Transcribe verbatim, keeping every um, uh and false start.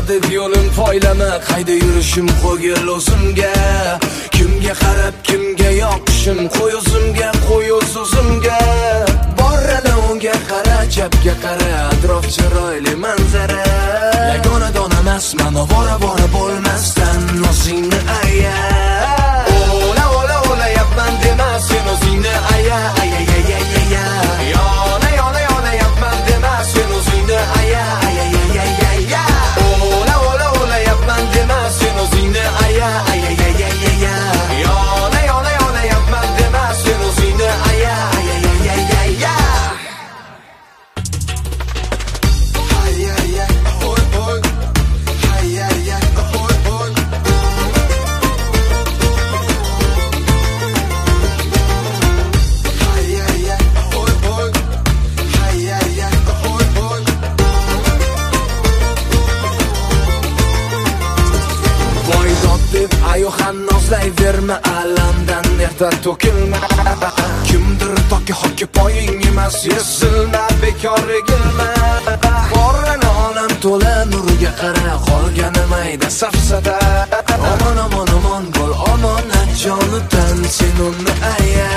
deb yo'lim poylama, qayda yurishim qo'ygil o'zimga. Kimga qarab kimga yoqishim, qo'y o'zimga, qo'y o'z o'zimga. Borrana unga qara, chapga qara, atrof chiroyli manzara. Yagona dona emasman, bora bora bo'lmasdan o'zingni aya. Ola ola ola yapman dema, sen o'zingni aya, aya aya aya. Yona yona yona yapman dema, sen o'zingni aya, aya aya aya. Ola ola ola yapman dema, sen o'zingni aya, aya aya aya. Yona yona yona yapman dema, sen o'zingni aya, aya aya aya. Aya aya oy oy. Aya aya oy oy. Aya aya oy oy. Aya aya oy oy. Voydod deb ayo hannozlayverma, alamdan erta to'kilma. Kimdir toki hoki poying emas, yesilma, bekor egilma. Borrana olam to'la nuriga qara, qolgani mayda safsada. Omon omon omon bo'l, omonat jonidan sen uni aya.